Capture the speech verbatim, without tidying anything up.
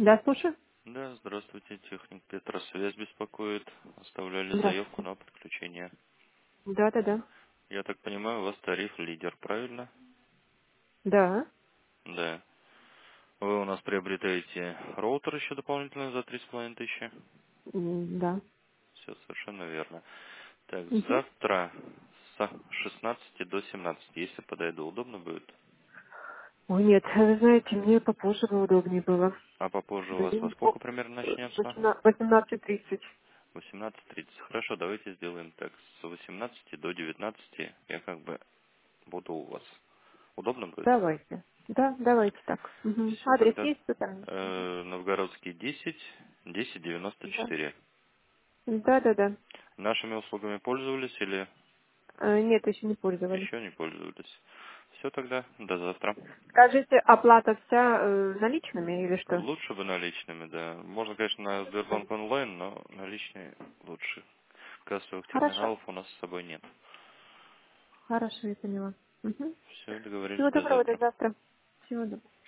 Да, слушаю. Да, здравствуйте, техник Петросвязь беспокоит. Оставляли заявку Здравствуйте. на подключение. Да, да, да. Я так понимаю, у вас тариф лидер, правильно? Да. Да. Вы у нас приобретаете роутер еще дополнительно за три с половиной тысячи? М, Да. Все совершенно верно. Так, Мгм. завтра с шестнадцати до семнадцати, если подойду, удобно будет? Ой, нет, вы знаете, мне попозже бы удобнее было. А попозже у вас во Блин, сколько по- примерно начнется? восемнадцать тридцать. восемнадцать тридцать. Хорошо, давайте сделаем так. С восемнадцати до девятнадцати я как бы буду у вас. Удобно будет? Давайте. Да, давайте так. Мгм. Все, Адрес тогда есть, что там? Мгм. э, Новгородский десять, десять девяносто Да. четыре. Да, да, да. Нашими услугами пользовались или Э, Нет, еще не пользовались. еще не пользовались? Все, тогда до завтра. Скажите, оплата вся э, наличными или что? Лучше бы наличными, да. Можно, конечно, на Сбербанк онлайн, но наличные лучше. Кассовых Хорошо. терминалов у нас с собой нет. Хорошо, я поняла. Мгм. Все, договорились, Всего до доброго, до завтра. завтра. Всего доброго.